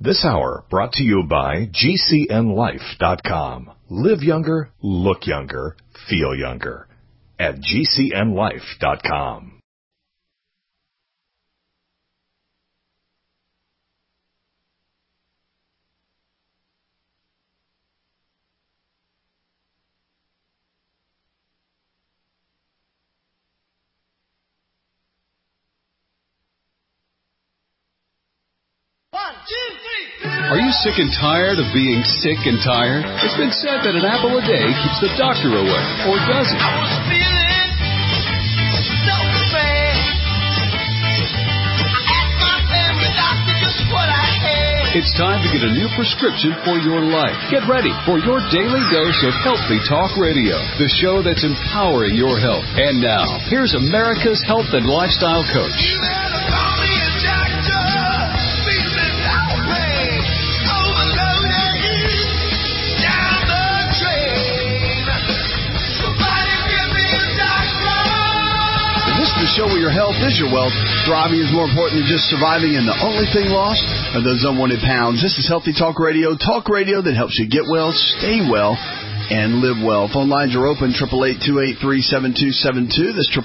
This hour brought to you by GCNLife.com. Live younger, look younger, feel younger at GCNLife.com. Are you sick and tired of being sick and tired? It's been said that an apple a day keeps the doctor away, or does it? I was feeling so bad. I asked my family doctor just what I had. It's time to get a new prescription for your life. Get ready for your daily dose of Healthy Talk Radio, the show that's empowering your health. And now, here's America's health and lifestyle coach. You better call me a doctor. Feeling outraged. The show where your health is your wealth. Thriving is more important than just surviving, and the only thing lost are those unwanted pounds. This is Healthy Talk Radio that helps you get well, stay well, and live well. Phone lines are open, 888-283-7272. That's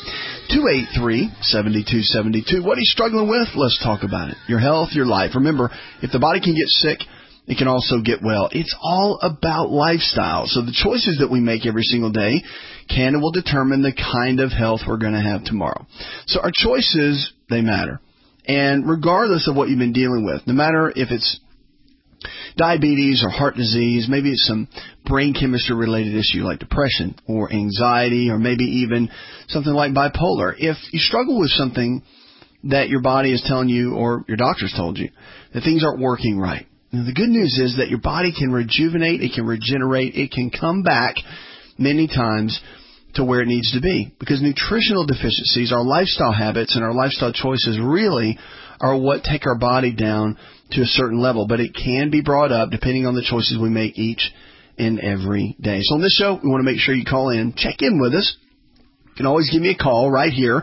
888-283-7272. What are you struggling with? Let's talk about it. Your health, your life. Remember, if the body can get sick, it can also get well. It's all about lifestyle. So the choices that we make every single day can and will determine the kind of health we're going to have tomorrow. So our choices, they matter. And regardless of what you've been dealing with, no matter if it's diabetes or heart disease, maybe it's some brain chemistry related issue like depression or anxiety, or maybe even something like bipolar. If you struggle with something that your body is telling you, or your doctor's told you, that things aren't working right, the good news is that your body can rejuvenate, it can regenerate, it can come back many times to where it needs to be. Because nutritional deficiencies, our lifestyle habits and our lifestyle choices really are what take our body down to a certain level. But it can be brought up depending on the choices we make each and every day. So on this show, we want to make sure you call in, check in with us. You can always give me a call right here,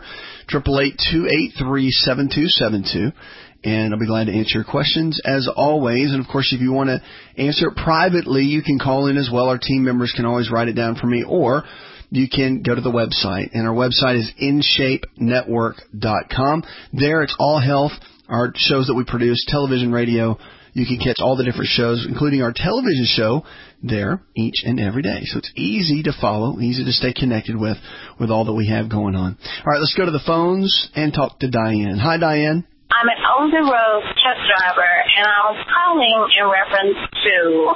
888-283-7272. And I'll be glad to answer your questions as always. And, of course, if you want to answer it privately, you can call in as well. Our team members can always write it down for me. Or you can go to the website. And our website is InShapeNetwork.com. There it's all health, our shows that we produce, television, radio. You can catch all the different shows, including our television show, there each and every day. So it's easy to follow, easy to stay connected with all that we have going on. All right, let's go to the phones and talk to Diane. Hi, Diane. I'm an on-the-road truck driver, and I was calling in reference to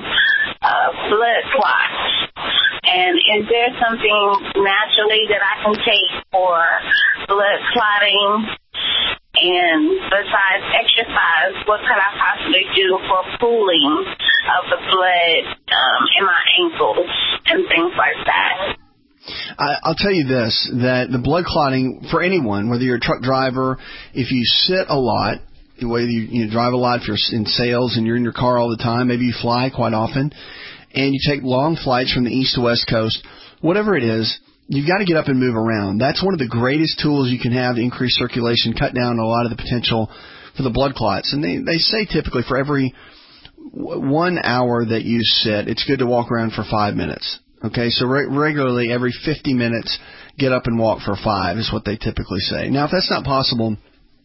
blood clots. And is there something naturally that I can take for blood clotting? And besides exercise, what could I possibly do for pooling of the blood in my ankles and things like that? I'll tell you this, that the blood clotting for anyone, whether you're a truck driver, if you sit a lot, whether you drive a lot, if you're in sales and you're in your car all the time, maybe you fly quite often, and you take long flights from the east to west coast, whatever it is, you've got to get up and move around. That's one of the greatest tools you can have to increase circulation, cut down a lot of the potential for the blood clots. And they say typically for every 1 hour that you sit, it's good to walk around for 5 minutes. Okay, so regularly every 50 minutes, get up and walk for 5 is what they typically say. Now, if that's not possible,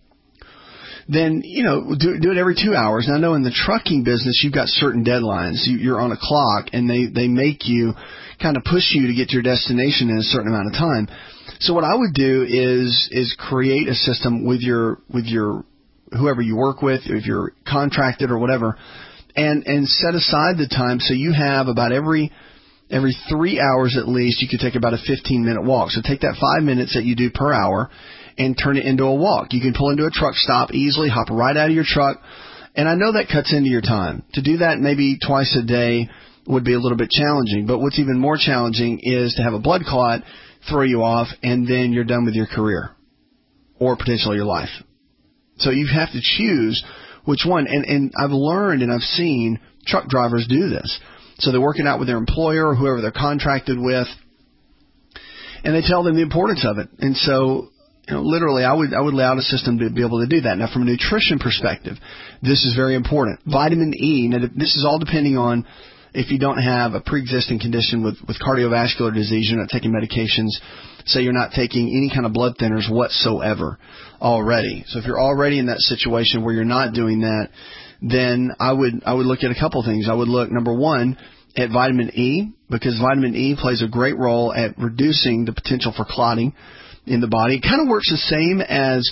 then, do it every 2 hours. Now, I know in the trucking business, you've got certain deadlines. You're on a clock, and they make you kind of push you to get to your destination in a certain amount of time. So what I would do is create a system with your whoever you work with, if you're contracted or whatever, and set aside the time so you have about every 3 hours at least, you could take about a 15-minute walk. So take that 5 minutes that you do per hour and turn it into a walk. You can pull into a truck stop easily, hop right out of your truck, and I know that cuts into your time. To do that maybe twice a day would be a little bit challenging, but what's even more challenging is to have a blood clot throw you off, and then you're done with your career or potentially your life. So you have to choose which one, and I've learned and I've seen truck drivers do this. So they're working out with their employer or whoever they're contracted with, and they tell them the importance of it. And so literally, I would lay out a system to be able to do that. Now, from a nutrition perspective, this is very important. Vitamin E. Now, this is all depending on if you don't have a pre-existing condition with cardiovascular disease, you're not taking medications, say you're not taking any kind of blood thinners whatsoever already. So if you're already in that situation where you're not doing that, then I would look at a couple things. I would look, number one, at vitamin E, because vitamin E plays a great role at reducing the potential for clotting in the body. It kind of works the same as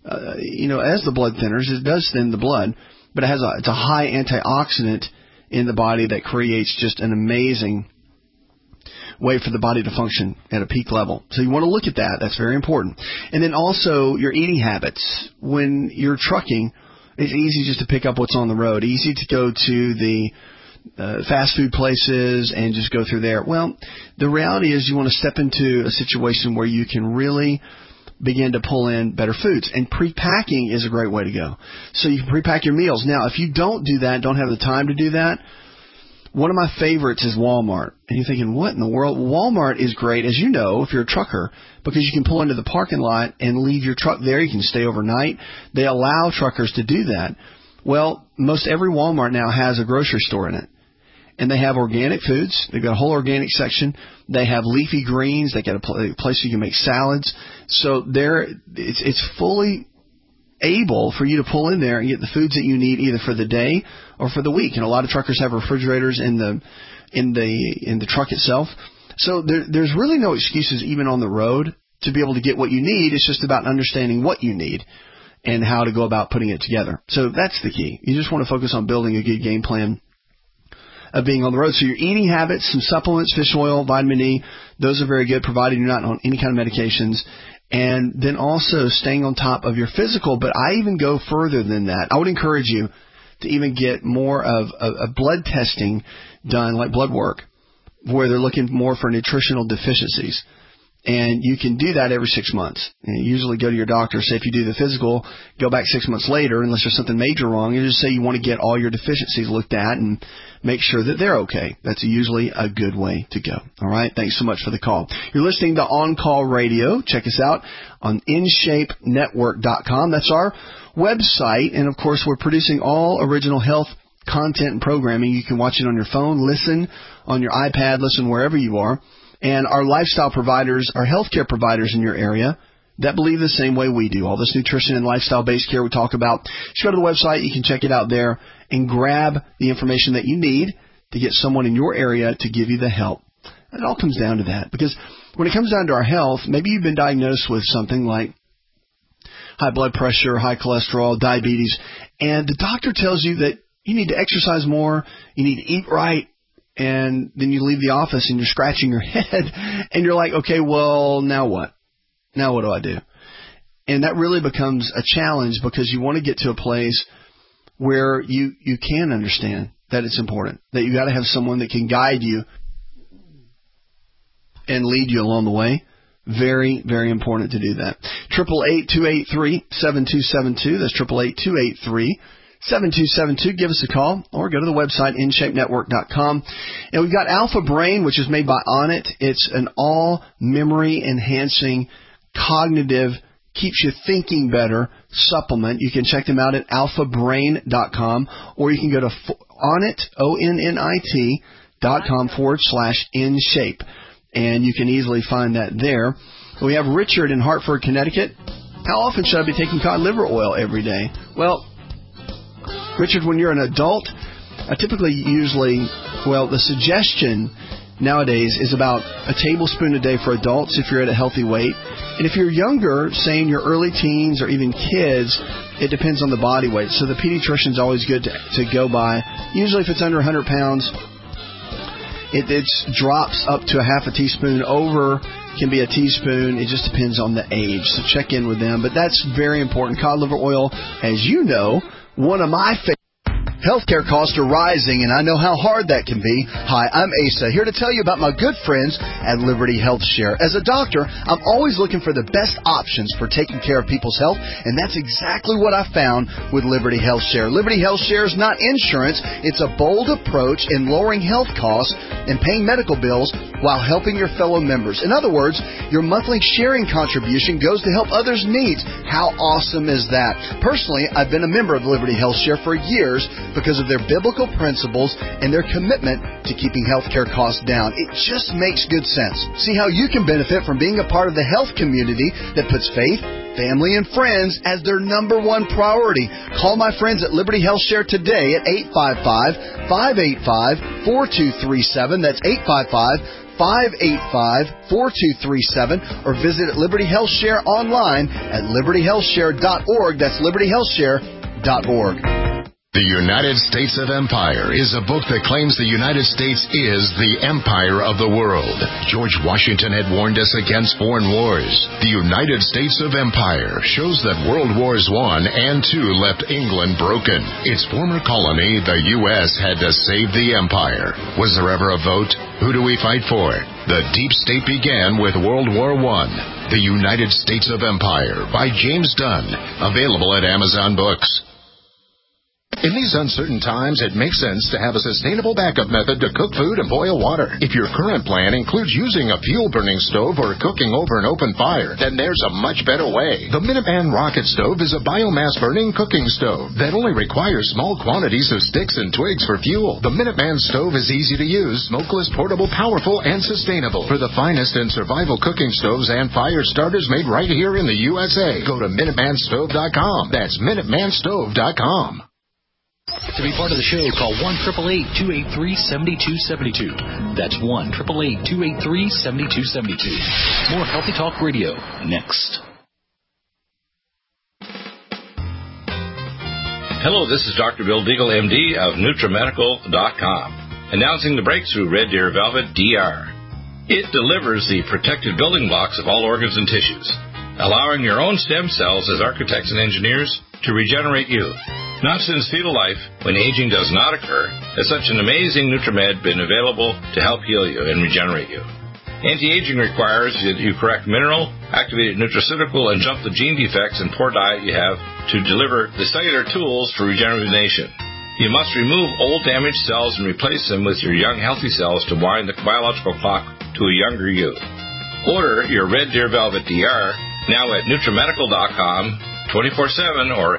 the blood thinners. It does thin the blood, but it's a high antioxidant in the body that creates just an amazing way for the body to function at a peak level. So you want to look at that. That's very important. And then also your eating habits. When you're trucking, it's easy just to pick up what's on the road. Easy to go to the fast food places and just go through there. Well, the reality is you want to step into a situation where you can really begin to pull in better foods. And pre-packing is a great way to go. So you can pre-pack your meals. Now, if you don't do that, don't have the time to do that, one of my favorites is Walmart. And you're thinking, what in the world? Walmart is great, as you know, if you're a trucker, because you can pull into the parking lot and leave your truck there. You can stay overnight. They allow truckers to do that. Well, most every Walmart now has a grocery store in it. And they have organic foods. They've got a whole organic section. They have leafy greens. They got a place you can make salads. So it's fully able for you to pull in there and get the foods that you need either for the day or for the week. And a lot of truckers have refrigerators in the truck itself. So there's really no excuses even on the road to be able to get what you need. It's just about understanding what you need and how to go about putting it together. So that's the key. You just want to focus on building a good game plan of being on the road. So your eating habits, some supplements, fish oil, vitamin E, those are very good, provided you're not on any kind of medications. And then also staying on top of your physical. But I even go further than that. I would encourage you to even get more of a blood testing done, like blood work, where they're looking more for nutritional deficiencies. And you can do that every 6 months. And you usually go to your doctor, say if you do the physical, go back 6 months later, unless there's something major wrong, and just say you want to get all your deficiencies looked at and make sure that they're okay. That's usually a good way to go. All right? Thanks so much for the call. You're listening to On Call Radio. Check us out on InShapeNetwork.com. That's our website. And, of course, we're producing all original health content and programming. You can watch it on your phone, listen on your iPad, listen wherever you are. And our lifestyle providers, our healthcare providers in your area that believe the same way we do. All this nutrition and lifestyle-based care we talk about. Just go to the website. You can check it out there and grab the information that you need to get someone in your area to give you the help. It all comes down to that. Because when it comes down to our health, maybe you've been diagnosed with something like high blood pressure, high cholesterol, diabetes, and the doctor tells you that you need to exercise more, you need to eat right, and then you leave the office and you're scratching your head and you're like, okay, well, now what? Now what do I do? And that really becomes a challenge because you want to get to a place where you can understand that it's important, that you got to have someone that can guide you and lead you along the way. Very, very important to do that. 888-283-7272. That's 888-283-7272. Give us a call or go to the website, InShapeNetwork.com. And we've got Alpha Brain, which is made by Onnit. It's an all-memory enhancing, cognitive, keeps you thinking better supplement. You can check them out at alphabrain.com, or you can go to Onnit, ONNIT.com/InShape. And you can easily find that there. We have Richard in Hartford, Connecticut. How often should I be taking cod liver oil every day? Well, Richard, when you're an adult, the suggestion nowadays is about a tablespoon a day for adults if you're at a healthy weight. And if you're younger, say in your early teens or even kids, it depends on the body weight. So the pediatrician's always good to go by. Usually if it's under 100 pounds, it drops up to a half a teaspoon. Over can be a teaspoon. It just depends on the age. So check in with them. But that's very important. Cod liver oil, as you know, one of my favorites. Healthcare costs are rising, and I know how hard that can be. Hi, I'm Asa, here to tell you about my good friends at Liberty Health Share. As a doctor, I'm always looking for the best options for taking care of people's health, and that's exactly what I found with Liberty Health Share. Liberty Health Share is not insurance. It's a bold approach in lowering health costs and paying medical bills while helping your fellow members. In other words, your monthly sharing contribution goes to help others' needs. How awesome is that? Personally, I've been a member of Liberty Health Share for years because of their biblical principles and their commitment to keeping healthcare costs down. It just makes good sense. See how you can benefit from being a part of the health community that puts faith, family, and friends as their number one priority. Call my friends at Liberty Health Share today at 855-585-4237. That's 855-585-4237. Or visit Liberty Health Share online at libertyhealthshare.org. That's libertyhealthshare.org. The United States of Empire is a book that claims the United States is the empire of the world. George Washington had warned us against foreign wars. The United States of Empire shows that World Wars I and II left England broken. Its former colony, the U.S., had to save the empire. Was there ever a vote? Who do we fight for? The deep state began with World War I. The United States of Empire by James Dunn. Available at Amazon Books. In these uncertain times, it makes sense to have a sustainable backup method to cook food and boil water. If your current plan includes using a fuel-burning stove or cooking over an open fire, then there's a much better way. The Minuteman Rocket Stove is a biomass-burning cooking stove that only requires small quantities of sticks and twigs for fuel. The Minuteman Stove is easy to use, smokeless, portable, powerful, and sustainable. For the finest in survival cooking stoves and fire starters made right here in the USA, go to MinutemanStove.com. That's MinutemanStove.com. To be part of the show, call 1-888-283-7272. That's 1-888-283-7272. More Healthy Talk Radio next. Hello, this is Dr. Bill Deagle, MD of NutriMedical.com, announcing the breakthrough Red Deer Velvet DR. It delivers the protected building blocks of all organs and tissues, allowing your own stem cells as architects and engineers to regenerate you. Not since fetal life, when aging does not occur, has such an amazing NutriMed been available to help heal you and regenerate you. Anti-aging requires that you correct mineral, activated nutraceutical, and jump the gene defects and poor diet you have to deliver the cellular tools for rejuvenation. You must remove old damaged cells and replace them with your young healthy cells to wind the biological clock to a younger you. Order your Red Deer Velvet DR now at NutriMedical.com 24/7 or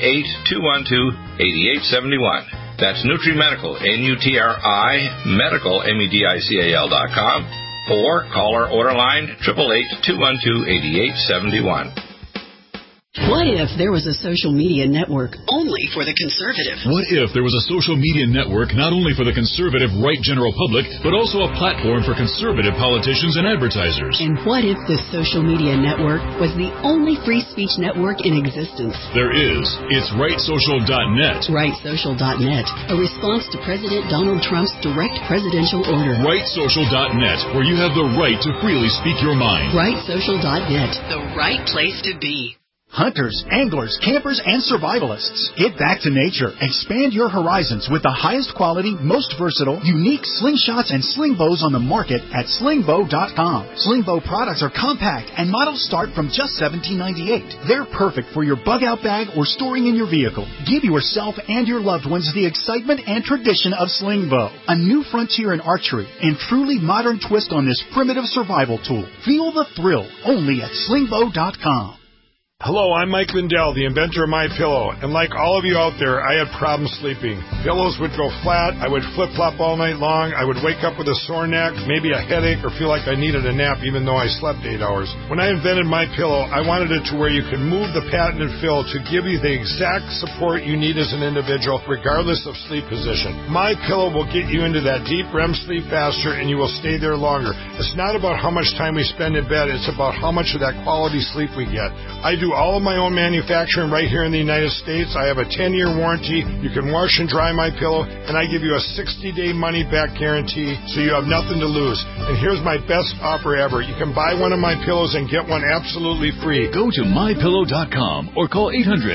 888-212-8871. That's NutriMedical, N-U-T-R-I, Medical, MEDICAL.com, or call our order line 888-212-8871. What if there was a social media network only for the conservative? What if there was a social media network not only for the conservative right general public, but also a platform for conservative politicians and advertisers? And what if this social media network was the only free speech network in existence? There is. It's RightSocial.net. RightSocial.net, a response to President Donald Trump's direct presidential order. RightSocial.net, where you have the right to freely speak your mind. RightSocial.net, the right place to be. Hunters, anglers, campers, and survivalists. Get back to nature. Expand your horizons with the highest quality, most versatile, unique slingshots and sling bows on the market at slingbow.com. Slingbow products are compact and models start from just $17.98. They're perfect for your bug-out bag or storing in your vehicle. Give yourself and your loved ones the excitement and tradition of Slingbow, a new frontier in archery and truly modern twist on this primitive survival tool. Feel the thrill only at slingbow.com. Hello, I'm Mike Lindell, the inventor of MyPillow, and like all of you out there, I had problems sleeping. Pillows would go flat, I would flip-flop all night long, I would wake up with a sore neck, maybe a headache, or feel like I needed a nap even though I slept 8 hours. When I invented MyPillow, I wanted it to where you could move the patented fill to give you the exact support you need as an individual, regardless of sleep position. MyPillow will get you into that deep REM sleep faster, and you will stay there longer. It's not about how much time we spend in bed, it's about how much of that quality sleep we get. I do all of my own manufacturing right here in the United States. I have a 10-year warranty. You can wash and dry MyPillow, and I give you a 60-day money-back guarantee, so you have nothing to lose. And here's my best offer ever. You can buy one of my pillows and get one absolutely free. Go to MyPillow.com or call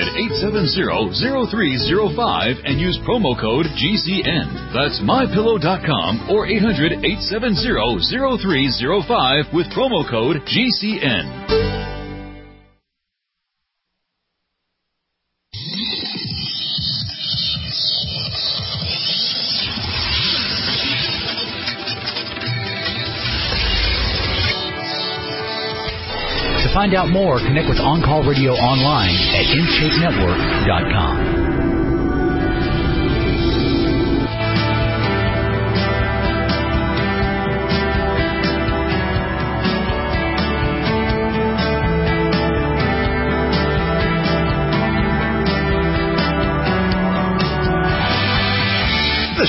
800-870-0305 and use promo code GCN. That's MyPillow.com or 800-870-0305 with promo code GCN. find out more, connect with On Call Radio online at InShapeNetwork.com. That's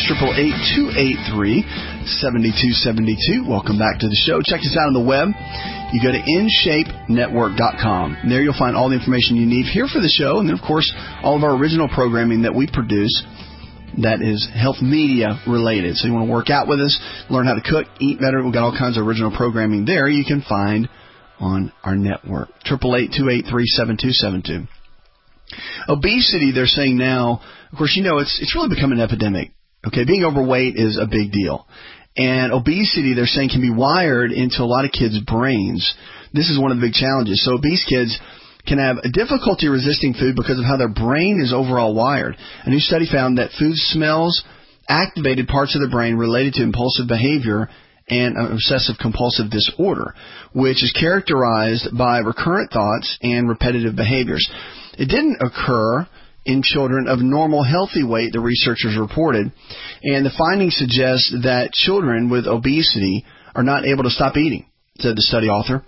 888-283-7272. Welcome back to the show. Check us out on the web. You go to InShapeNetwork.com. There you'll find all the information you need here for the show, and then, of course, all of our original programming that we produce that is health media related. So you want to work out with us, learn how to cook, eat better. We've got all kinds of original programming there you can find on our network. 888-283-7272. Obesity, they're saying now, of course, you know, it's really become an epidemic. Okay, being overweight is a big deal. And obesity, they're saying, can be wired into a lot of kids' brains. This is one of the big challenges. So obese kids can have a difficulty resisting food because of how their brain is overall wired. A new study found that food smells activated parts of the brain related to impulsive behavior and obsessive-compulsive disorder, which is characterized by recurrent thoughts and repetitive behaviors. It didn't occur in children of normal healthy weight, the researchers reported, and the findings suggest that children with obesity are not able to stop eating, said the study author.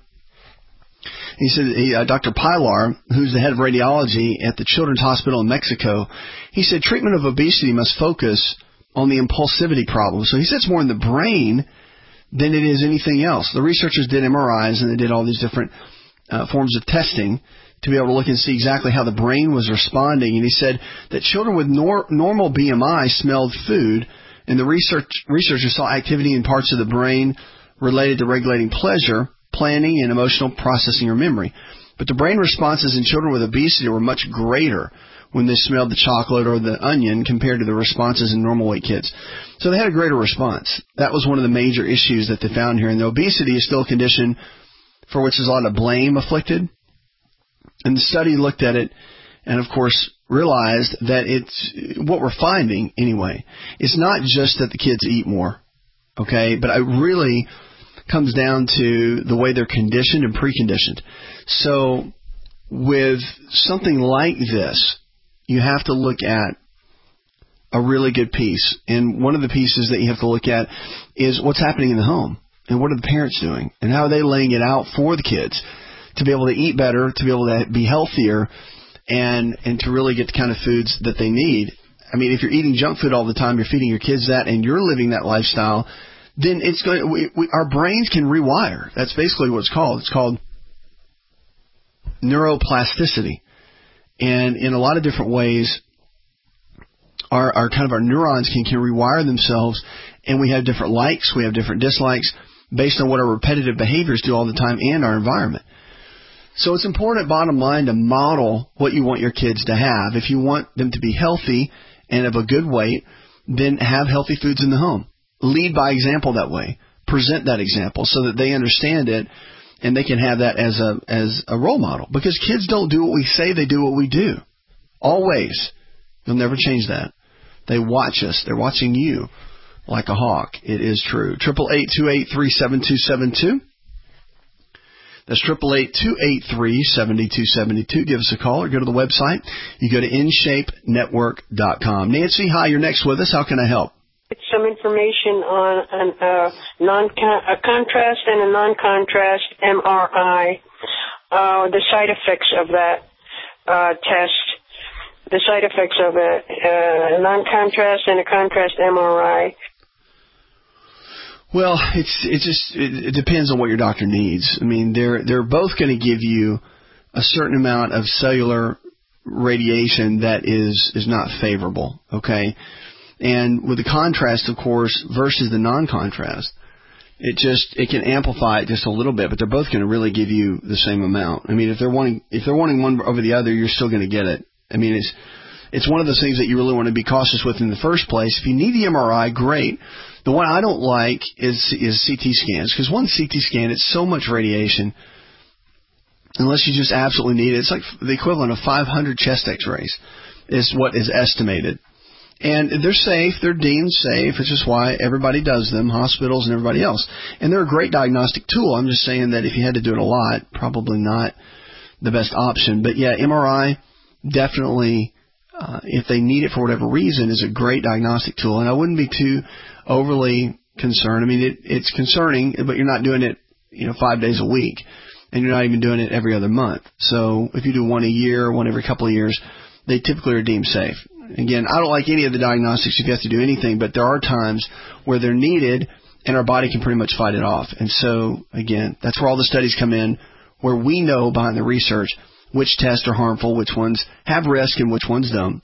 He said, Dr. Pilar, who's the head of radiology at the Children's Hospital in Mexico, he said treatment of obesity must focus on the impulsivity problem. So he said it's more in the brain than it is anything else. The researchers did MRIs and they did all these different forms of testing to be able to look and see exactly how the brain was responding. And he said that children with normal BMI smelled food, and the researchers saw activity in parts of the brain related to regulating pleasure, planning, and emotional processing or memory. But the brain responses in children with obesity were much greater when they smelled the chocolate or the onion compared to the responses in normal weight kids. So they had a greater response. That was one of the major issues that they found here. And the obesity is still a condition for which there's a lot of blame afflicted. And the study looked at it and, of course, realized that it's what we're finding anyway. It's not just that the kids eat more, okay, but it really comes down to the way they're conditioned and preconditioned. So with something like this, you have to look at a really good piece. And one of the pieces that you have to look at is what's happening in the home and what are the parents doing and how are they laying it out for the kids to be able to eat better, to be able to be healthier, and to really get the kind of foods that they need. I mean, if you're eating junk food all the time, you're feeding your kids that, and you're living that lifestyle, then it's going. Our brains can rewire. That's basically what it's called. It's called neuroplasticity, and in a lot of different ways, our neurons can rewire themselves, and we have different likes, we have different dislikes based on what our repetitive behaviors do all the time and our environment. So it's important, bottom line, to model what you want your kids to have. If you want them to be healthy and of a good weight, then have healthy foods in the home. Lead by example that way. Present that example so that they understand it and they can have that as a role model. Because kids don't do what we say, they do what we do. Always. You'll never change that. They watch us. They're watching you like a hawk. It is true. 888-283-7272. That's 888-283-7272. Give us a call or go to the website. You go to InShapeNetwork.com. Nancy, hi, you're next with us. How can I help? It's some information on a contrast and a non-contrast MRI, the side effects of that test, the side effects of a non-contrast and a contrast MRI. Well, it depends on what your doctor needs. I mean, they're both going to give you a certain amount of cellular radiation that is not favorable, okay? And with the contrast, of course, versus the non-contrast, it can amplify it just a little bit, but they're both going to really give you the same amount. I mean, if they're wanting one over the other, you're still going to get it. I mean, it's one of those things that you really want to be cautious with in the first place. If you need the MRI, great. The one I don't like is CT scans, because one CT scan, it's so much radiation, unless you just absolutely need it. It's like the equivalent of 500 chest x-rays is what is estimated. And they're safe. They're deemed safe. It's just why everybody does them, hospitals and everybody else. And they're a great diagnostic tool. I'm just saying that if you had to do it a lot, probably not the best option. But, yeah, MRI definitely, if they need it for whatever reason, is a great diagnostic tool. And I wouldn't be too overly concerned. I mean, it's concerning, but you're not doing it, 5 days a week. And you're not even doing it every other month. So if you do one a year, one every couple of years, they typically are deemed safe. Again, I don't like any of the diagnostics if you have to do anything, but there are times where they're needed and our body can pretty much fight it off. And so, again, that's where all the studies come in, where we know behind the research which tests are harmful, which ones have risk, and which ones don't.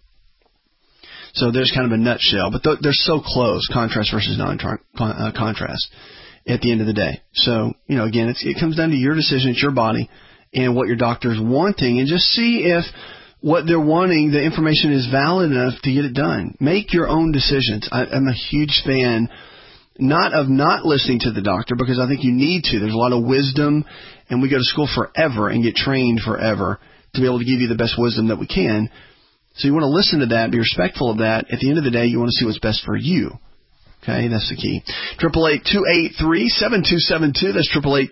So there's kind of a nutshell. But they're so close, contrast versus non-contrast, at the end of the day. So, again, it comes down to your decision, it's your body, and what your doctor's wanting, and just see if what they're wanting, the information is valid enough to get it done. Make your own decisions. I'm a huge fan, not of not listening to the doctor, because I think you need to. There's a lot of wisdom, and we go to school forever and get trained forever to be able to give you the best wisdom that we can. So you want to listen to that, be respectful of that. At the end of the day, you want to see what's best for you. Okay, that's the key. 888-283-7272. That's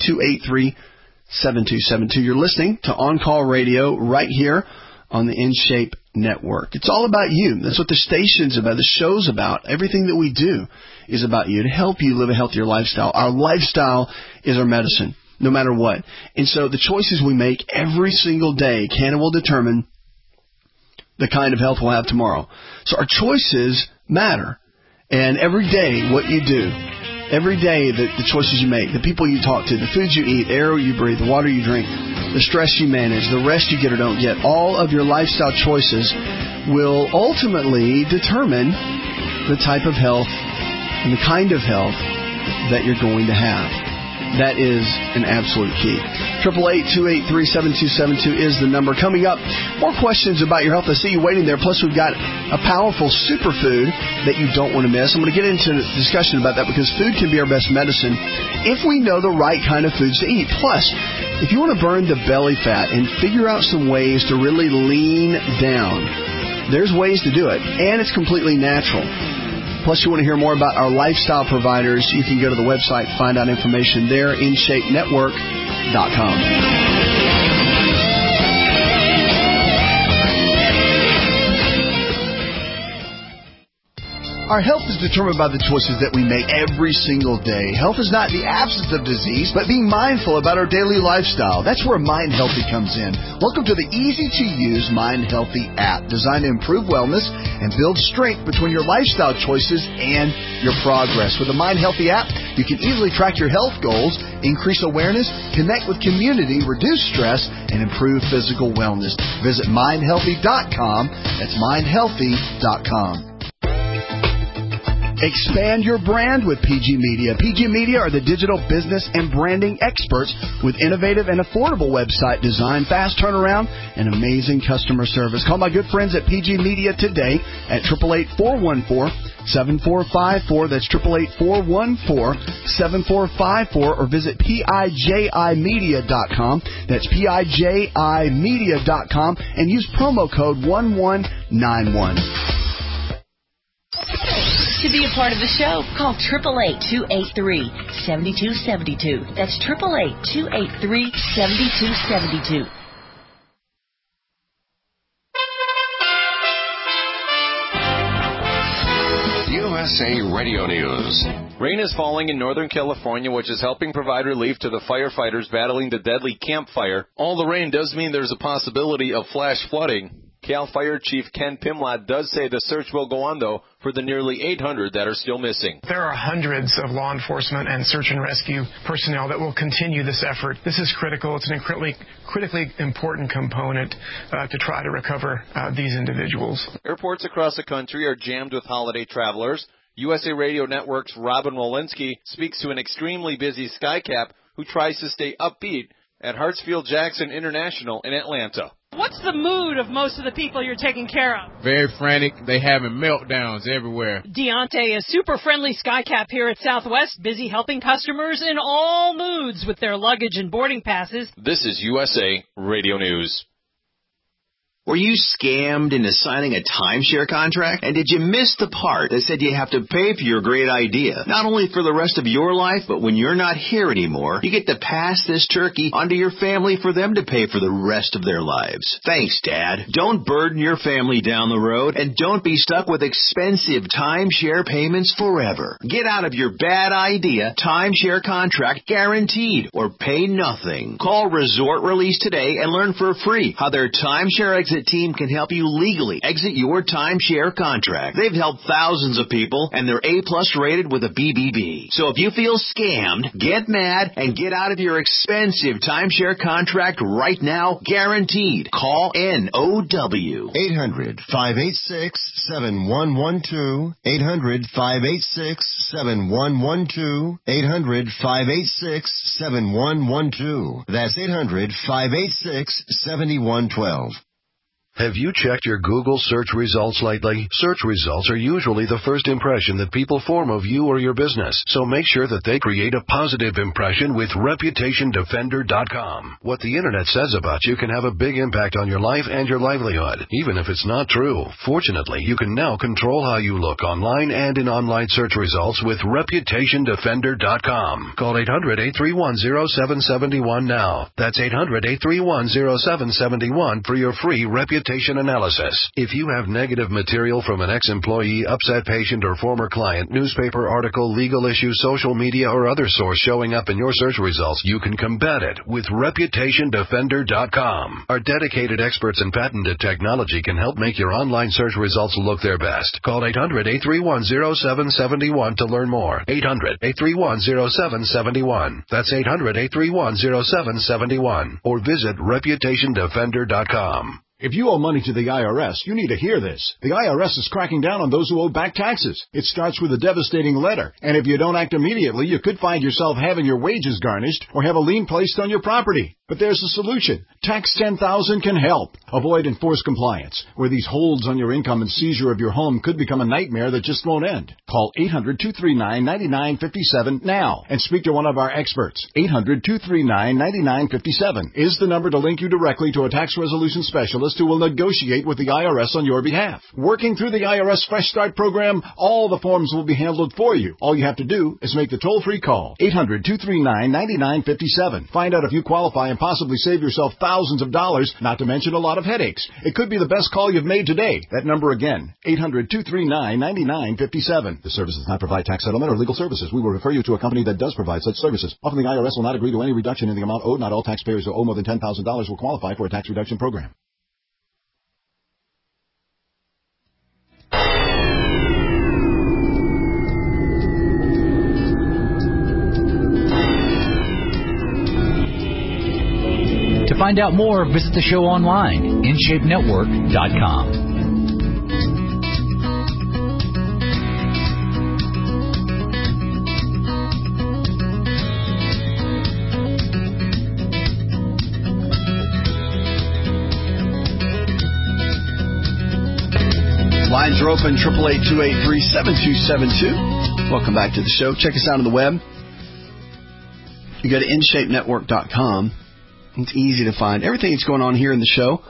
888-283-7272. You're listening to On Call Radio right here on the InShape Network. It's all about you. That's what the station's about, the show's about. Everything that we do is about you, to help you live a healthier lifestyle. Our lifestyle is our medicine, no matter what. And so the choices we make every single day can and will determine the kind of health we'll have tomorrow. So our choices matter. And every day, what you do, every day, the choices you make, the people you talk to, the foods you eat, the air you breathe, the water you drink, the stress you manage, the rest you get or don't get, all of your lifestyle choices will ultimately determine the type of health and the kind of health that you're going to have. That is an absolute key. 888-283-7272 is the number. Coming up, more questions about your health. I see you waiting there. Plus, we've got a powerful superfood that you don't want to miss. I'm going to get into a discussion about that, because food can be our best medicine if we know the right kind of foods to eat. Plus, if you want to burn the belly fat and figure out some ways to really lean down, there's ways to do it, and it's completely natural. Plus, you want to hear more about our lifestyle providers, you can go to the website and find out information there, InShapeNetwork.com. Our health is determined by the choices that we make every single day. Health is not the absence of disease, but being mindful about our daily lifestyle. That's where Mind Healthy comes in. Welcome to the easy-to-use Mind Healthy app, designed to improve wellness and build strength between your lifestyle choices and your progress. With the Mind Healthy app, you can easily track your health goals, increase awareness, connect with community, reduce stress, and improve physical wellness. Visit MindHealthy.com. That's MindHealthy.com. Expand your brand with PG Media. PG Media are the digital business and branding experts with innovative and affordable website design, fast turnaround, and amazing customer service. Call my good friends at PG Media today at 888-414-7454. That's 888-414-7454, or visit PIJImedia.com. That's PIJImedia.com, and use promo code 1191. To be a part of the show, call 888-283-7272. That's 888-283-7272. USA Radio News. Rain is falling in Northern California, which is helping provide relief to the firefighters battling the deadly Camp Fire. All the rain does mean there's a possibility of flash flooding. Cal Fire Chief Ken Pimlott does say the search will go on, though, for the nearly 800 that are still missing. There are hundreds of law enforcement and search and rescue personnel that will continue this effort. This is critical. It's an critically important component to try to recover these individuals. Airports across the country are jammed with holiday travelers. USA Radio Network's Robin Walensky speaks to an extremely busy SkyCap who tries to stay upbeat at Hartsfield-Jackson International in Atlanta. What's the mood of most of the people you're taking care of? Very frantic. They having meltdowns everywhere. Deontay, a super friendly SkyCap here at Southwest, busy helping customers in all moods with their luggage and boarding passes. This is USA Radio News. Were you scammed into signing a timeshare contract? And did you miss the part that said you have to pay for your great idea? Not only for the rest of your life, but when you're not here anymore, you get to pass this turkey onto your family for them to pay for the rest of their lives. Thanks, Dad. Don't burden your family down the road, and don't be stuck with expensive timeshare payments forever. Get out of your bad idea timeshare contract guaranteed, or pay nothing. Call Resort Release today and learn for free how their timeshare exit team can help you legally exit your timeshare contract. They've helped thousands of people, and they're A+ rated with a BBB. So if you feel scammed, get mad and get out of your expensive timeshare contract right now, guaranteed. Call NOW. 800-586-7112. 800-586-7112. 800-586-7112. That's 800-586-7112. Have you checked your Google search results lately? Search results are usually the first impression that people form of you or your business, so make sure that they create a positive impression with ReputationDefender.com. What the Internet says about you can have a big impact on your life and your livelihood, even if it's not true. Fortunately, you can now control how you look online and in online search results with ReputationDefender.com. Call 800-831-0771 now. That's 800-831-0771 for your free reputation analysis. If you have negative material from an ex-employee, upset patient, or former client, newspaper article, legal issue, social media, or other source showing up in your search results, you can combat it with ReputationDefender.com. Our dedicated experts in patented technology can help make your online search results look their best. Call 800-831-0771 to learn more. 800-831-0771. That's 800-831-0771. Or visit ReputationDefender.com. If you owe money to the IRS, you need to hear this. The IRS is cracking down on those who owe back taxes. It starts with a devastating letter, and if you don't act immediately, you could find yourself having your wages garnished or have a lien placed on your property. But there's a solution. Tax 10,000 can help. Avoid enforced compliance, where these holds on your income and seizure of your home could become a nightmare that just won't end. Call 800-239-9957 now and speak to one of our experts. 800-239-9957 is the number to link you directly to a tax resolution specialist who will negotiate with the IRS on your behalf. Working through the IRS Fresh Start program, all the forms will be handled for you. All you have to do is make the toll-free call. 800-239-9957. Find out if you qualify and possibly save yourself thousands of dollars, not to mention a lot of headaches. It could be the best call you've made today. That number again, 800-239-9957. This service does not provide tax settlement or legal services. We will refer you to a company that does provide such services. Often the IRS will not agree to any reduction in the amount owed. Not all taxpayers who owe more than $10,000 will qualify for a tax reduction program. To find out more, visit the show online, InShapeNetwork.com. Lines are open, 888-283-7272. Welcome back to the show. Check us out on the web. You go to InShapeNetwork.com. It's easy to find everything that's going on here in the show.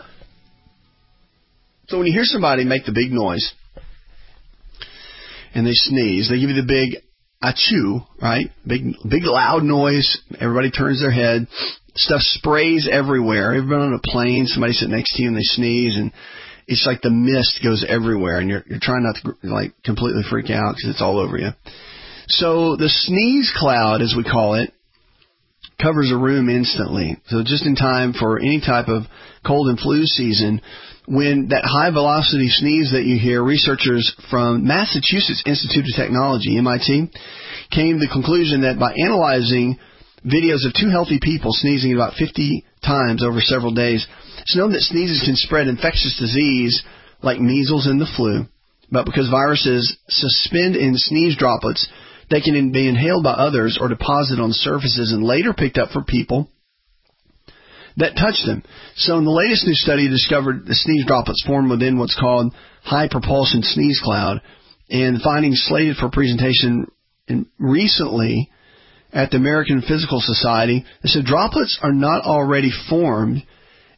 So when you hear somebody make the big noise and they sneeze, they give you the big achoo, right? Big loud noise. Everybody turns their head. Stuff sprays everywhere. Everybody on a plane, somebody sitting next to you and they sneeze, and it's like the mist goes everywhere, and you're trying not to like completely freak out because it's all over you. So the sneeze cloud, as we call it, covers a room instantly. So just in time for any type of cold and flu season, when that high-velocity sneeze that you hear, researchers from Massachusetts Institute of Technology, MIT, came to the conclusion that by analyzing videos of two healthy people sneezing about 50 times over several days, it's known that sneezes can spread infectious disease like measles and the flu. But because viruses suspend in sneeze droplets, they can be inhaled by others or deposited on surfaces and later picked up for people that touch them. So in the latest new study, discovered the sneeze droplets form within what's called high propulsion sneeze cloud, and findings slated for presentation recently at the American Physical Society. They said droplets are not already formed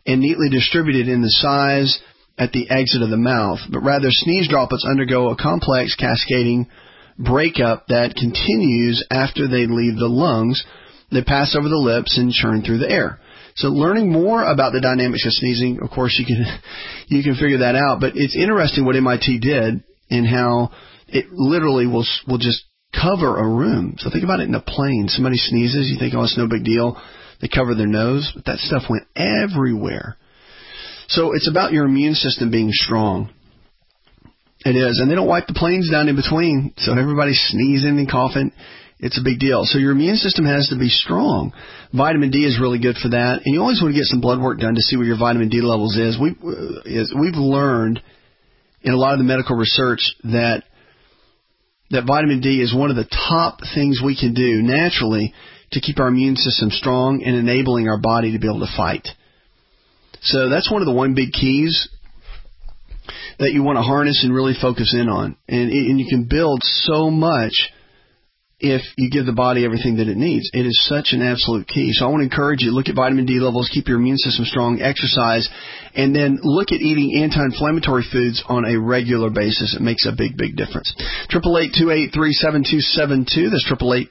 and neatly distributed in the size at the exit of the mouth, but rather sneeze droplets undergo a complex cascading breakup that continues after they leave the lungs. They pass over the lips and churn through the air. So learning more about the dynamics of sneezing, of course, you can figure that out. But it's interesting what MIT did and how it literally will just cover a room. So think about it in a plane. Somebody sneezes, you think, oh, it's no big deal. They cover their nose, but that stuff went everywhere. So it's about your immune system being strong. It is. And they don't wipe the planes down in between, so everybody's sneezing and coughing. It's a big deal. So your immune system has to be strong. Vitamin D is really good for that. And you always want to get some blood work done to see where your vitamin D levels is. We've learned in a lot of the medical research that vitamin D is one of the top things we can do naturally to keep our immune system strong and enabling our body to be able to fight. So that's one of the one big keys that you want to harness and really focus in on. And you can build so much if you give the body everything that it needs. It is such an absolute key. So I want to encourage you, look at vitamin D levels, keep your immune system strong, exercise, and then look at eating anti-inflammatory foods on a regular basis. It makes a big, big difference. 888-283-7272. That's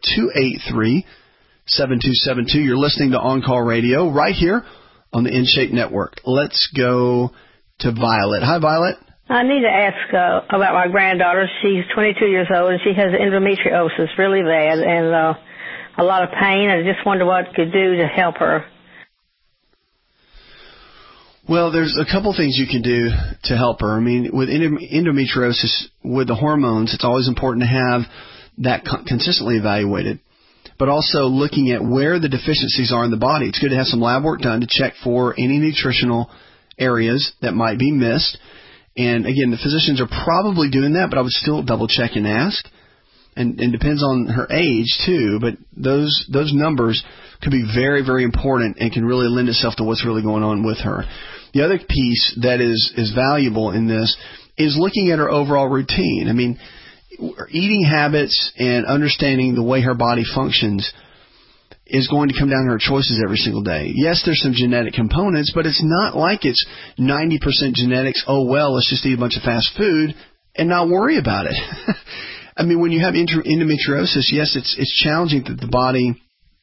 888-283-7272. You're listening to On Call Radio right here on the InShape Network. Let's go to Violet. Hi, Violet. I need to ask about my granddaughter. She's 22 years old, and she has endometriosis really bad and a lot of pain. I just wonder what I could do to help her. Well, there's a couple things you can do to help her. I mean, with endometriosis, with the hormones, it's always important to have that consistently evaluated, but also looking at where the deficiencies are in the body. It's good to have some lab work done to check for any nutritional areas that might be missed. And again, the physicians are probably doing that, but I would still double check and ask. And depends on her age too, but those numbers could be very, very important and can really lend itself to what's really going on with her. The other piece that is valuable in this is looking at her overall routine. I mean, eating habits and understanding the way her body functions is going to come down to her choices every single day. Yes, there's some genetic components, but it's not like it's 90% genetics. Oh, well, let's just eat a bunch of fast food and not worry about it. I mean, when you have endometriosis, yes, it's challenging that the body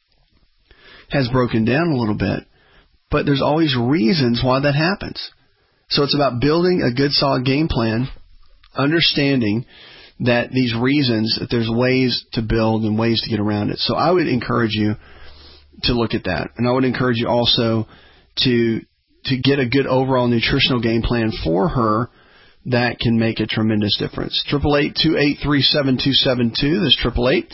has broken down a little bit, but there's always reasons why that happens. So it's about building a good, solid game plan, understanding that these reasons, that there's ways to build and ways to get around it. So I would encourage you to look at that. And I would encourage you also to get a good overall nutritional game plan for her that can make a tremendous difference. 888-283-7272. That's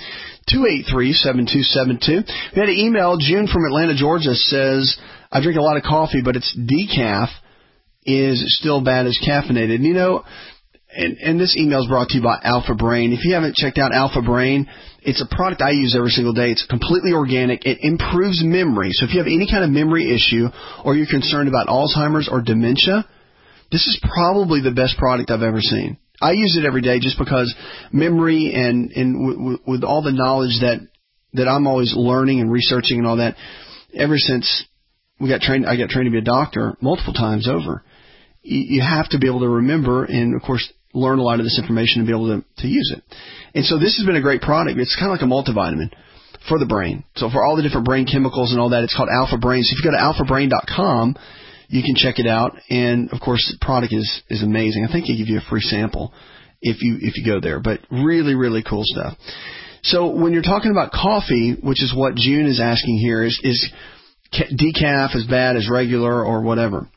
888-283-7272. We had an email. June from Atlanta, Georgia says, I drink a lot of coffee, but it's decaf is still bad as caffeinated. And, you know, and this email is brought to you by Alpha Brain. If you haven't checked out Alpha Brain, it's a product I use every single day. It's completely organic. It improves memory. So if you have any kind of memory issue or you're concerned about Alzheimer's or dementia, this is probably the best product I've ever seen. I use it every day just because memory and with all the knowledge that I'm always learning and researching and all that, ever since I got trained to be a doctor multiple times over. You have to be able to remember and, of course, learn a lot of this information and be able to use it. And so this has been a great product. It's kind of like a multivitamin for the brain. So for all the different brain chemicals and all that, it's called Alpha Brain. So if you go to alphabrain.com, you can check it out. And, of course, the product is amazing. I think they give you a free sample if you go there. But really, really cool stuff. So when you're talking about coffee, which is what June is asking here, is decaf as bad as regular or whatever?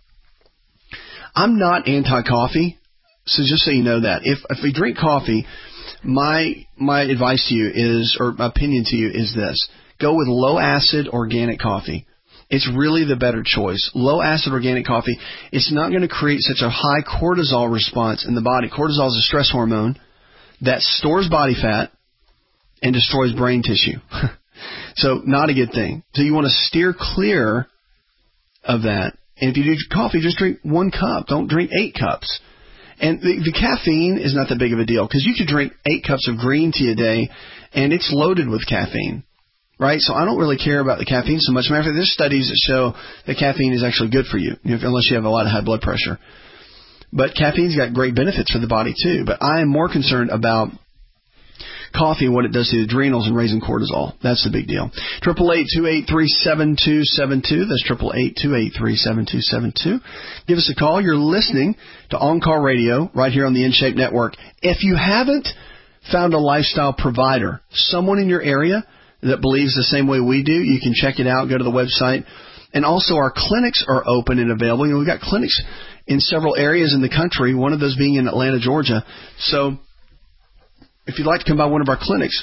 I'm not anti-coffee, so just so you know that. If we drink coffee, my advice to you is, or my opinion to you is this. Go with low-acid organic coffee. It's really the better choice. Low-acid organic coffee, it's not going to create such a high cortisol response in the body. Cortisol is a stress hormone that stores body fat and destroys brain tissue. So not a good thing. So you want to steer clear of that. And if you do coffee, just drink 1 cup. Don't drink 8 cups. And the caffeine is not that big of a deal because you could drink 8 cups of green tea a day, and it's loaded with caffeine. right? So I don't really care about the caffeine so much. Matter of fact, there's studies that show that caffeine is actually good for you, unless you have a lot of high blood pressure. But caffeine's got great benefits for the body too. But I am more concerned about coffee and what it does to the adrenals and raising cortisol. That's the big deal. 888-283-7272. That's 888-283-7272. Give us a call. You're listening to On Call Radio right here on the InShape Network. If you haven't found a lifestyle provider, someone in your area that believes the same way we do, you can check it out. Go to the website. And also our clinics are open and available. We've got clinics in several areas in the country, one of those being in Atlanta, Georgia. So if you'd like to come by one of our clinics,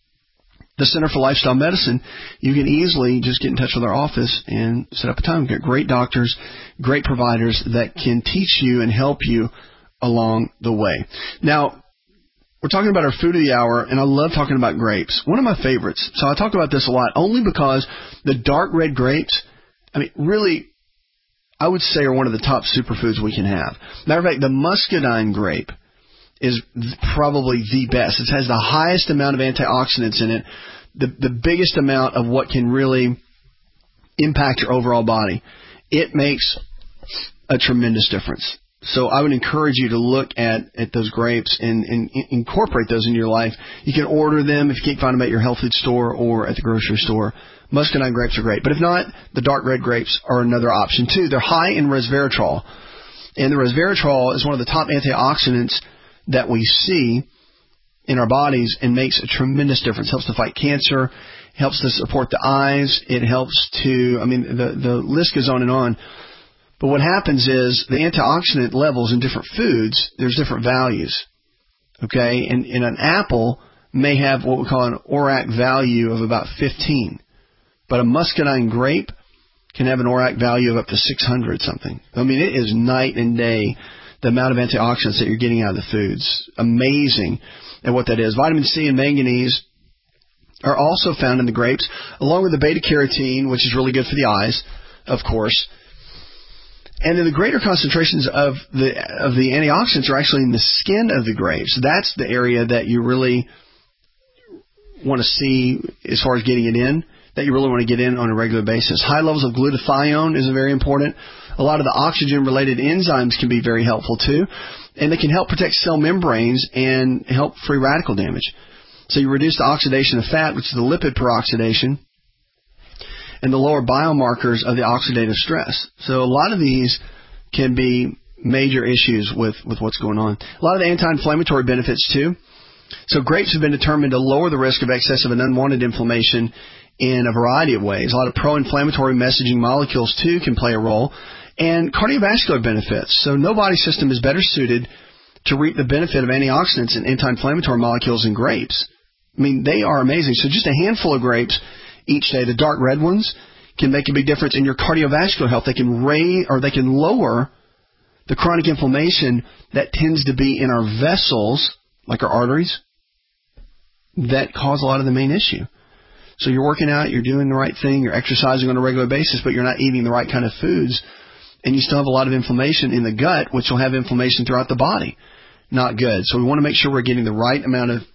the Center for Lifestyle Medicine, you can easily just get in touch with our office and set up a time. We've got great doctors, great providers that can teach you and help you along the way. Now, we're talking about our food of the hour, and I love talking about grapes. One of my favorites. So I talk about this a lot only because the dark red grapes, really, I would say are one of the top superfoods we can have. Matter of fact, the muscadine grape is probably the best. It has the highest amount of antioxidants in it, the biggest amount of what can really impact your overall body. It makes a tremendous difference. So I would encourage you to look at those grapes and incorporate those into your life. You can order them if you can't find them at your health food store or at the grocery store. Muscadine grapes are great. But if not, the dark red grapes are another option too. They're high in resveratrol. And the resveratrol is one of the top antioxidants that we see in our bodies and makes a tremendous difference. Helps to fight cancer, helps to support the eyes. It helps to, the list goes on and on. But what happens is the antioxidant levels in different foods, there's different values. Okay? And an apple may have what we call an ORAC value of about 15. But a muscadine grape can have an ORAC value of up to 600 something. It is night and day, the amount of antioxidants that you're getting out of the foods. Amazing at what that is. Vitamin C and manganese are also found in the grapes, along with the beta-carotene, which is really good for the eyes, of course. And then the greater concentrations of the antioxidants are actually in the skin of the grapes. That's the area that you really want to see as far as getting it in, that you really want to get in on a regular basis. High levels of glutathione is very important. A lot of the oxygen-related enzymes can be very helpful too, and they can help protect cell membranes and help free radical damage. So you reduce the oxidation of fat, which is the lipid peroxidation, and the lower biomarkers of the oxidative stress. So a lot of these can be major issues with what's going on. A lot of the anti-inflammatory benefits too. So grapes have been determined to lower the risk of excessive and unwanted inflammation in a variety of ways. A lot of pro-inflammatory messaging molecules too can play a role. And cardiovascular benefits. So no body system is better suited to reap the benefit of antioxidants and anti-inflammatory molecules in grapes. They are amazing. So just a handful of grapes each day, the dark red ones, can make a big difference in your cardiovascular health. They can lower the chronic inflammation that tends to be in our vessels, like our arteries, that cause a lot of the main issue. So you're working out, you're doing the right thing, you're exercising on a regular basis, but you're not eating the right kind of foods, and you still have a lot of inflammation in the gut, which will have inflammation throughout the body. Not good. So we want to make sure we're getting the right amount of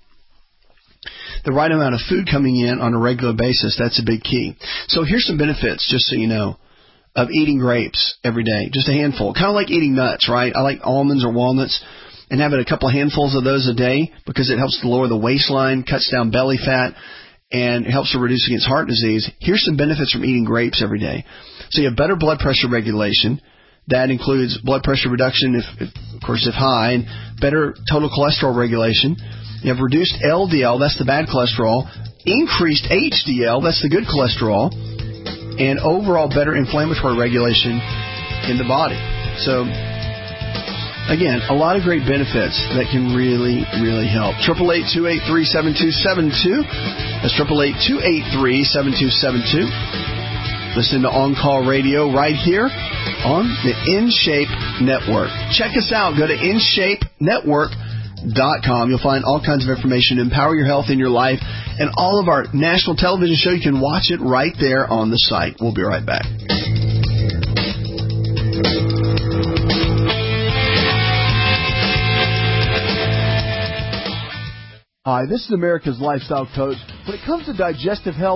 food coming in on a regular basis. That's a big key. So here's some benefits, just so you know, of eating grapes every day. Just a handful. Kind of like eating nuts, right? I like almonds or walnuts, and having a couple of handfuls of those a day because it helps to lower the waistline, cuts down belly fat, and it helps to reduce against heart disease. Here's some benefits from eating grapes every day. So you have better blood pressure regulation. That includes blood pressure reduction, if high, and better total cholesterol regulation. You have reduced LDL, that's the bad cholesterol, increased HDL, that's the good cholesterol, and overall better inflammatory regulation in the body. So, again, a lot of great benefits that can really, really help. 888-283-7272. That's 888-283-7272. Listen to On Call Radio right here on the InShape Network. Check us out. Go to InShapeNetwork.com. You'll find all kinds of information to empower your health in your life. And all of our national television show, you can watch it right there on the site. We'll be right back. Hi, this is America's Lifestyle Coach. When it comes to digestive health,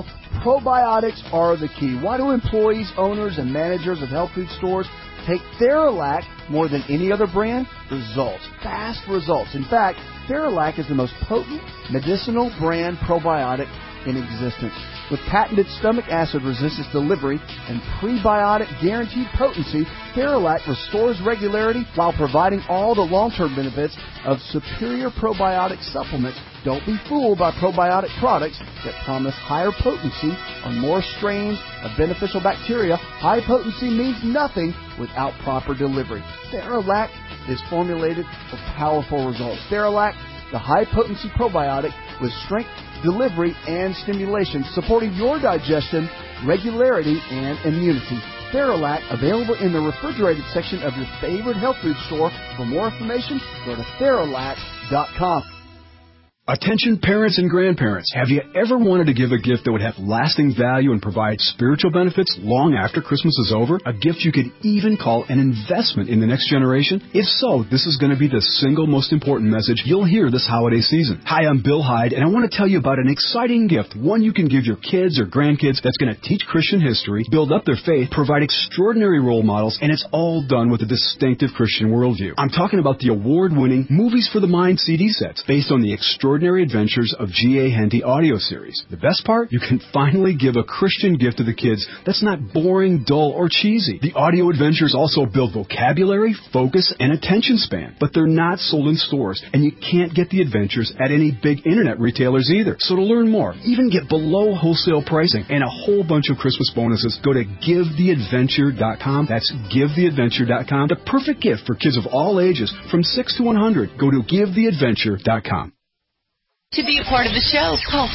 Probiotics are the key. Why do employees, owners, and managers of health food stores take Theralac more than any other brand? Results. Fast results. In fact, Theralac is the most potent medicinal brand probiotic in existence. With patented stomach acid resistance delivery and prebiotic guaranteed potency, Theralac restores regularity while providing all the long-term benefits of superior probiotic supplements. Don't be fooled by probiotic products that promise higher potency on more strains of beneficial bacteria. High potency means nothing without proper delivery. Theralac is formulated for powerful results. Theralac, the high-potency probiotic with strength, delivery, and stimulation, supporting your digestion, regularity, and immunity. Theralac, available in the refrigerated section of your favorite health food store. For more information, go to Theralac.com. Attention parents and grandparents, have you ever wanted to give a gift that would have lasting value and provide spiritual benefits long after Christmas is over? A gift you could even call an investment in the next generation? If so, this is going to be the single most important message you'll hear this holiday season. Hi, I'm Bill Hyde, and I want to tell you about an exciting gift, one you can give your kids or grandkids that's going to teach Christian history, build up their faith, provide extraordinary role models, and it's all done with a distinctive Christian worldview. I'm talking about the award-winning Movies for the Mind CD sets, based on the extraordinary adventures of G.A. Henty audio series. The best part? You can finally give a Christian gift to the kids that's not boring, dull, or cheesy. The audio adventures also build vocabulary, focus, and attention span, but they're not sold in stores, and you can't get the adventures at any big internet retailers either. So to learn more, even get below wholesale pricing, and a whole bunch of Christmas bonuses, go to GiveTheAdventure.com. That's GiveTheAdventure.com. The perfect gift for kids of all ages, from 6 to 100. Go to GiveTheAdventure.com. To be a part of the show, call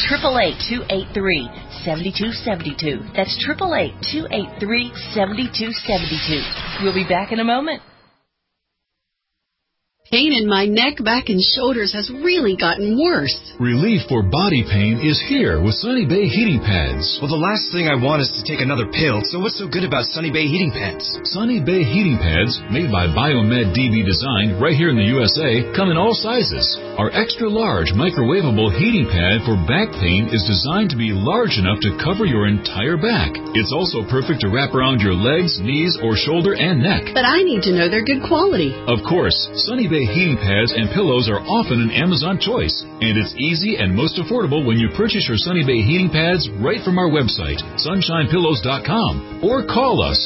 888-283-7272. That's 888-283-7272. We'll be back in a moment. Pain in my neck, back, and shoulders has really gotten worse. Relief for body pain is here with Sunny Bay Heating Pads. Well, the last thing I want is to take another pill, so what's so good about Sunny Bay Heating Pads? Sunny Bay Heating Pads, made by Biomed DB Design right here in the USA, come in all sizes. Our extra-large microwavable heating pad for back pain is designed to be large enough to cover your entire back. It's also perfect to wrap around your legs, knees, or shoulder and neck. But I need to know they're good quality. Of course, Sunny Bay heating pads and pillows are often an Amazon choice, and it's easy and most affordable when you purchase your Sunny Bay heating pads right from our website, sunshinepillows.com, or call us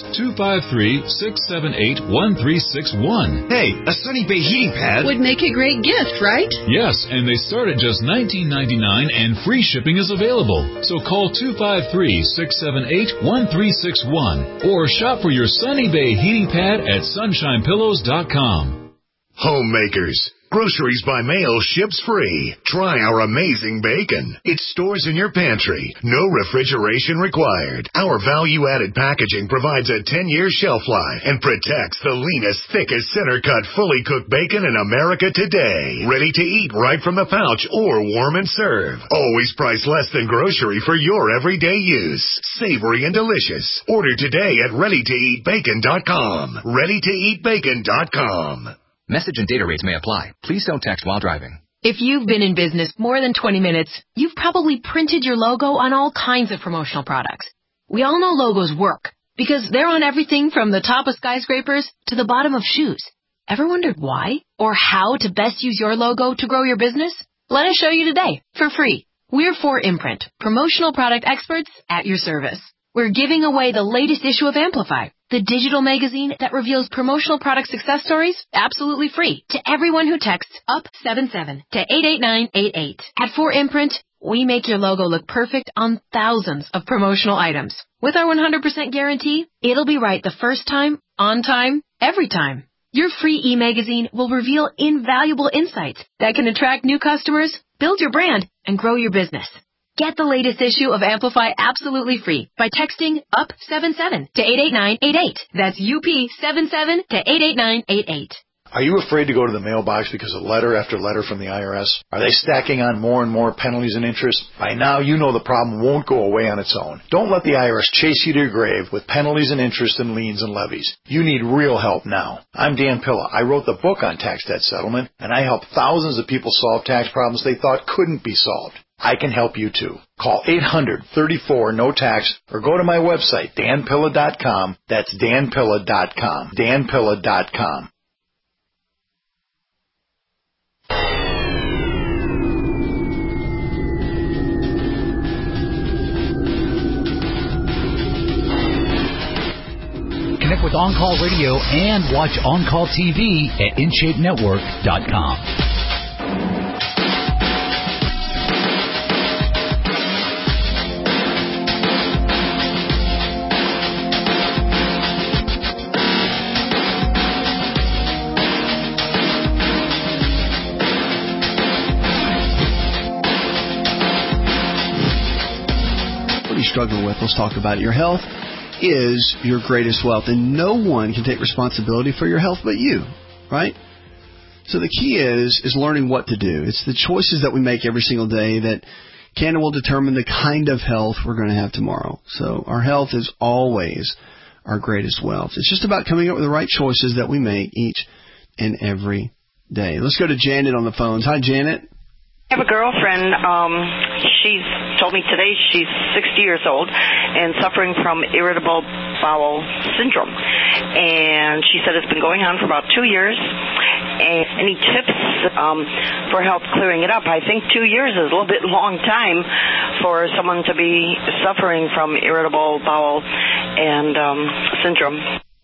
253-678-1361. Hey, a Sunny Bay heating pad would make a great gift, right? Yes, and they start at just $19.99 and free shipping is available. So call 253-678-1361 or shop for your Sunny Bay heating pad at sunshinepillows.com. Homemakers. Groceries by mail ships free. Try our amazing bacon. It stores in your pantry. No refrigeration required. Our value-added packaging provides a 10-year shelf life and protects the leanest, thickest, center-cut, fully cooked bacon in America today. Ready to eat right from the pouch or warm and serve. Always priced less than grocery for your everyday use. Savory and delicious. Order today at ReadyToEatBacon.com. ReadyToEatBacon.com. Message and data rates may apply. Please don't text while driving. If you've been in business more than 20 minutes, you've probably printed your logo on all kinds of promotional products. We all know logos work because they're on everything from the top of skyscrapers to the bottom of shoes. Ever wondered why or how to best use your logo to grow your business? Let us show you today for free. We're 4imprint, promotional product experts at your service. We're giving away the latest issue of Amplify, the digital magazine that reveals promotional product success stories absolutely free to everyone who texts UP77 to 88988. At 4imprint, we make your logo look perfect on thousands of promotional items. With our 100% guarantee, it'll be right the first time, on time, every time. Your free e-magazine will reveal invaluable insights that can attract new customers, build your brand, and grow your business. Get the latest issue of Amplify absolutely free by texting UP77 to 88988. That's UP77 to 88988. Are you afraid to go to the mailbox because of letter after letter from the IRS? Are they stacking on more and more penalties and interest? By now, you know the problem won't go away on its own. Don't let the IRS chase you to your grave with penalties and interest and liens and levies. You need real help now. I'm Dan Pilla. I wrote the book on tax debt settlement, and I help thousands of people solve tax problems they thought couldn't be solved. I can help you too. Call 800-34-NO-TAX or go to my website, danpilla.com. That's danpilla.com. danpilla.com. Connect with On Call Radio and watch On Call TV at InShapeNetwork.com. What are you struggling with? Let's talk about it. Your health is your greatest wealth, and no one can take responsibility for your health but you, right? So the key is learning what to do. It's the choices that we make every single day that can and will determine the kind of health we're going to have tomorrow. So our health is always our greatest wealth. It's just about coming up with the right choices that we make each and every day. Let's go to Janet on the phones. Hi, Janet. I have a girlfriend. She's told me today she's 60 years old and suffering from irritable bowel syndrome. And she said it's been going on for about 2 years. And any tips for help clearing it up? I think 2 years is a little bit long time for someone to be suffering from irritable bowel and syndrome.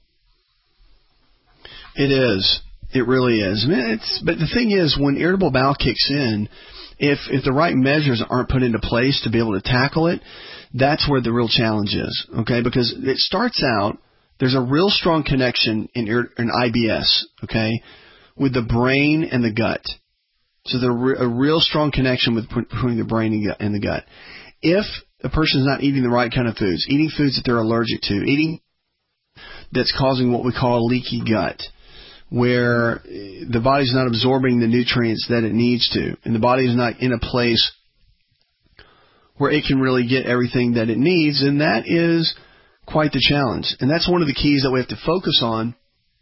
It is. It really is. But the thing is, when irritable bowel kicks in, if the right measures aren't put into place to be able to tackle it, that's where the real challenge is, okay? Because it starts out, there's a real strong connection in IBS, okay, with the brain and the gut. So there's a real strong connection between the brain and the gut. If a person's not eating the right kind of foods, eating foods that they're allergic to, eating that's causing what we call a leaky gut, where the body's not absorbing the nutrients that it needs to, and the body is not in a place where it can really get everything that it needs, and that is quite the challenge. And that's one of the keys that we have to focus on,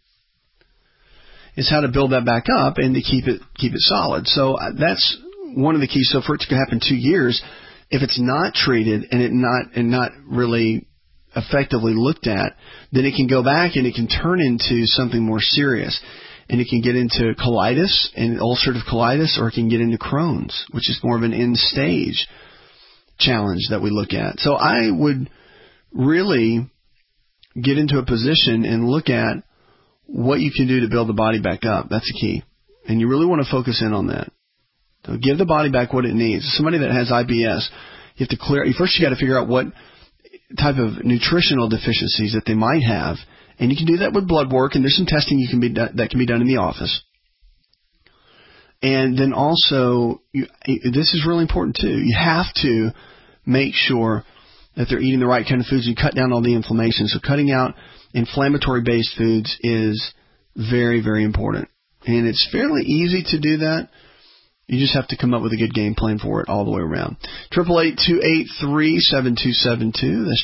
is how to build that back up and to keep it solid. So that's one of the keys. So for it to happen 2 years, if it's not treated and not really effectively looked at, then it can go back and it can turn into something more serious. And it can get into colitis and ulcerative colitis, or it can get into Crohn's, which is more of an end stage challenge that we look at. So I would really get into a position and look at what you can do to build the body back up. That's the key. And you really want to focus in on that. So give the body back what it needs. Somebody that has IBS, you have to first you got to figure out what type of nutritional deficiencies that they might have, and you can do that with blood work, and there's some testing that can be done in the office. And then also, this is really important too, you have to make sure that they're eating the right kind of foods and cut down all the inflammation. So cutting out inflammatory-based foods is very, very important. And it's fairly easy to do that. You just have to come up with a good game plan for it all the way around. 888-283-7272. That's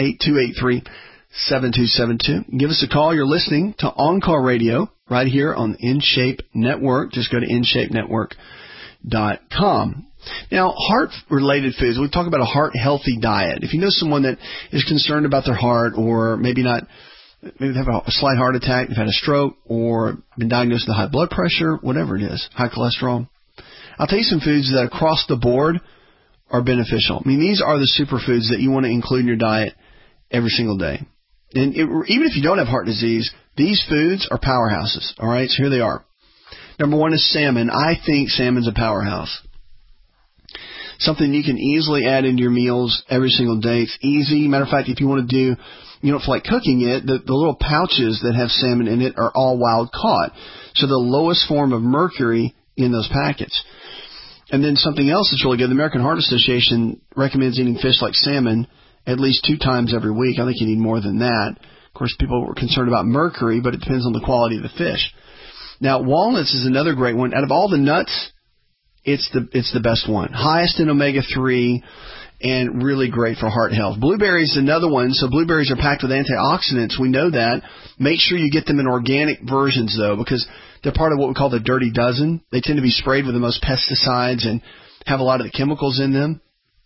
888-283-7272. Give us a call. You're listening to On Call Radio right here on the InShape Network. Just go to InShapeNetwork.com. Now, heart-related foods, we talk about a heart-healthy diet. If you know someone that is concerned about their heart, or maybe they have a slight heart attack, they've had a stroke, or been diagnosed with high blood pressure, whatever it is, high cholesterol, I'll tell you some foods that across the board are beneficial. I mean, these are the superfoods that you want to include in your diet every single day. And even if you don't have heart disease, these foods are powerhouses. All right, so here they are. Number one is salmon. I think salmon's a powerhouse. Something you can easily add into your meals every single day. It's easy. Matter of fact, if you want to do, you don't feel like cooking it, the little pouches that have salmon in it are all wild caught. So the lowest form of mercury in those packets. And then something else that's really good, the American Heart Association recommends eating fish like salmon at least 2 times every week. I think you need more than that. Of course, people were concerned about mercury, but it depends on the quality of the fish. Now, walnuts is another great one. Out of all the nuts, it's the best one. Highest in omega-3 and really great for heart health. Blueberries is another one. So blueberries are packed with antioxidants. We know that. Make sure you get them in organic versions, though, because they're part of what we call the dirty dozen. They tend to be sprayed with the most pesticides and have a lot of the chemicals in them.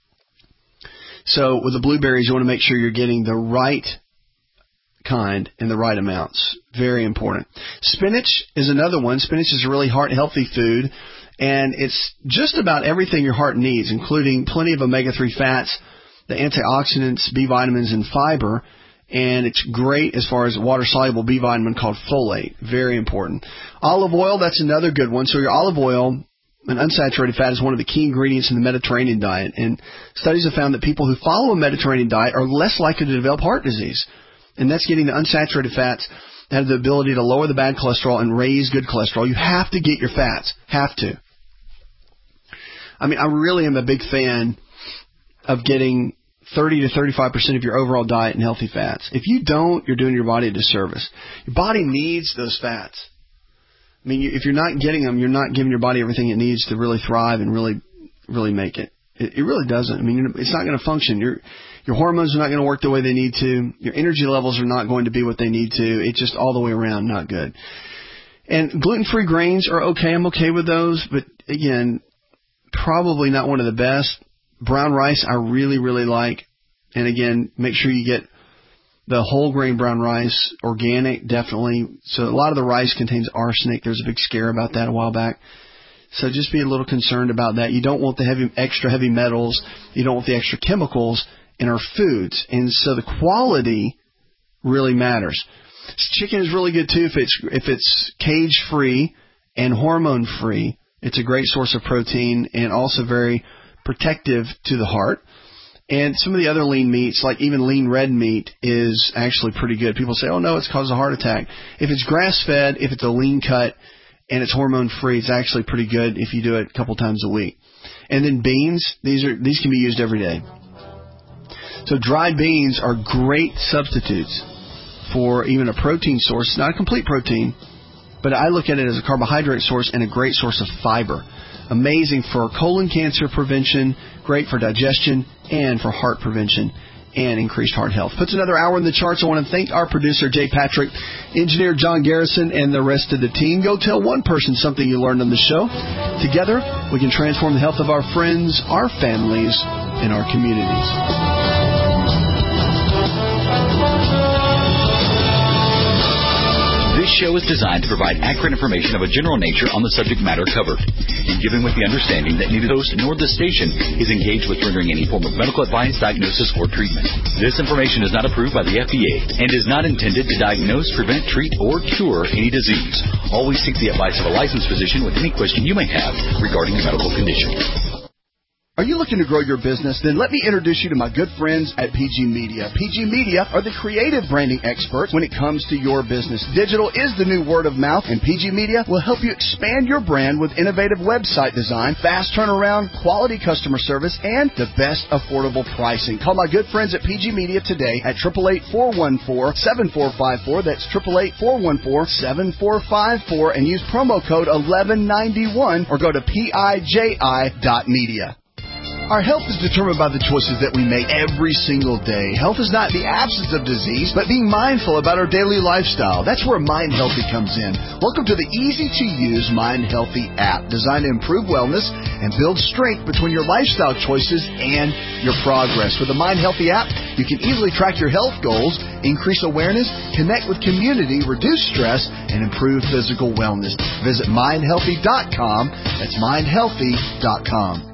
So with the blueberries, you want to make sure you're getting the right kind in the right amounts. Very important. Spinach is another one. Spinach is a really heart-healthy food, and it's just about everything your heart needs, including plenty of omega-3 fats, the antioxidants, B vitamins, and fiber. And it's great as far as a water-soluble B vitamin called folate. Very important. Olive oil, that's another good one. So your olive oil, an unsaturated fat, is one of the key ingredients in the Mediterranean diet. And studies have found that people who follow a Mediterranean diet are less likely to develop heart disease. And that's getting the unsaturated fats that have the ability to lower the bad cholesterol and raise good cholesterol. You have to get your fats. Have to. I mean, I really am a big fan of getting 30 to 35% of your overall diet in healthy fats. If you don't, you're doing your body a disservice. Your body needs those fats. I mean, if you're not getting them, you're not giving your body everything it needs to really thrive and really make it. It really doesn't. I mean, it's not going to function. Your hormones are not going to work the way they need to. Your energy levels are not going to be what they need to. It's just all the way around not good. And gluten-free grains are okay. I'm okay with those. But, again, probably not one of the best. Brown rice I really, really like. And, again, make sure you get the whole grain brown rice, organic, definitely. So a lot of the rice contains arsenic. There's a big scare about that a while back. So just be a little concerned about that. You don't want the extra heavy metals. You don't want the extra chemicals in our foods. And so the quality really matters. Chicken is really good, too, if it's cage-free and hormone-free. It's a great source of protein and also very protective to the heart. And some of the other lean meats, like even lean red meat, is actually pretty good. People say, oh, no, it's caused a heart attack. If it's grass-fed, if it's a lean cut, and it's hormone-free, it's actually pretty good if you do it a couple times a week. And then beans, these can be used every day. So dried beans are great substitutes for even a protein source. It's not a complete protein, but I look at it as a carbohydrate source and a great source of fiber. Amazing for colon cancer prevention, great for digestion, and for heart prevention and increased heart health. Puts another hour in the charts. I want to thank our producer, Jay Patrick, engineer John Garrison, and the rest of the team. Go tell one person something you learned on the show. Together, we can transform the health of our friends, our families, and our communities. This show is designed to provide accurate information of a general nature on the subject matter covered, and given with the understanding that neither the host nor the station is engaged with rendering any form of medical advice, diagnosis, or treatment. This information is not approved by the FDA and is not intended to diagnose, prevent, treat, or cure any disease. Always seek the advice of a licensed physician with any question you may have regarding your medical condition. Are you looking to grow your business? Then let me introduce you to my good friends at PG Media. PG Media are the creative branding experts when it comes to your business. Digital is the new word of mouth, and PG Media will help you expand your brand with innovative website design, fast turnaround, quality customer service, and the best affordable pricing. Call my good friends at PG Media today at 888-414-7454. That's 888-414-7454, and use promo code 1191 or go to PIJI.media. Our health is determined by the choices that we make every single day. Health is not the absence of disease, but being mindful about our daily lifestyle. That's where Mind Healthy comes in. Welcome to the easy-to-use Mind Healthy app, designed to improve wellness and build strength between your lifestyle choices and your progress. With the Mind Healthy app, you can easily track your health goals, increase awareness, connect with community, reduce stress, and improve physical wellness. Visit mindhealthy.com. That's mindhealthy.com.